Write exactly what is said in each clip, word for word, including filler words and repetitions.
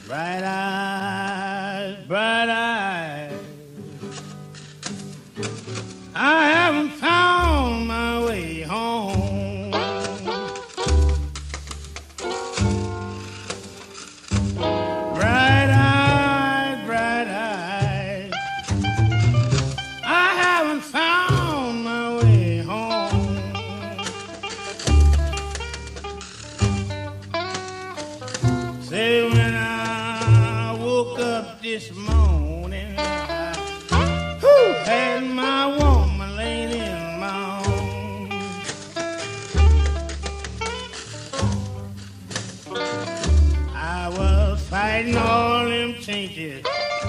Bright eyes, bright eyes. I haven't found my way home. Bright eyes, bright eyes. I haven't found my way home. Say when I woke up this morning, I whew, had my woman laid in my arms. I was fighting all them changes.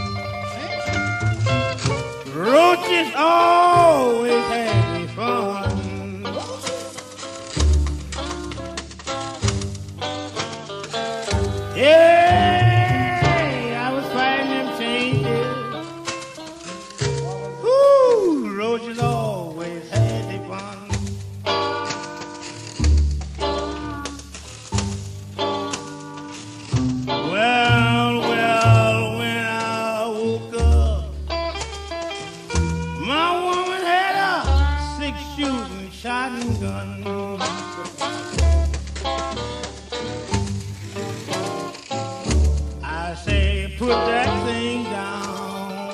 Roaches always had me fun. Yeah, I was fighting them changes. Ooh, roaches always had their fun. Well, well, when I woke up, my woman had a six-shooting shotgun. I say, put that thing down.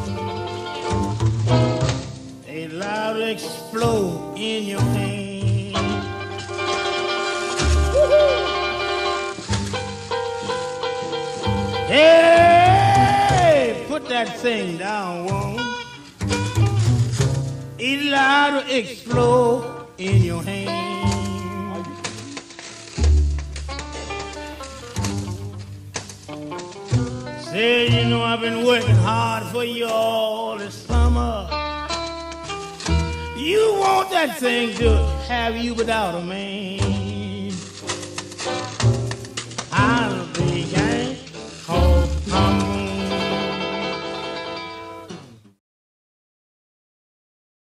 They loud explode in your hand. Hey, put that thing down, woman. It loud explode in your hand. Say, you know I've been working hard for you all this summer. You want that thing to have you without a man. I'll be gang.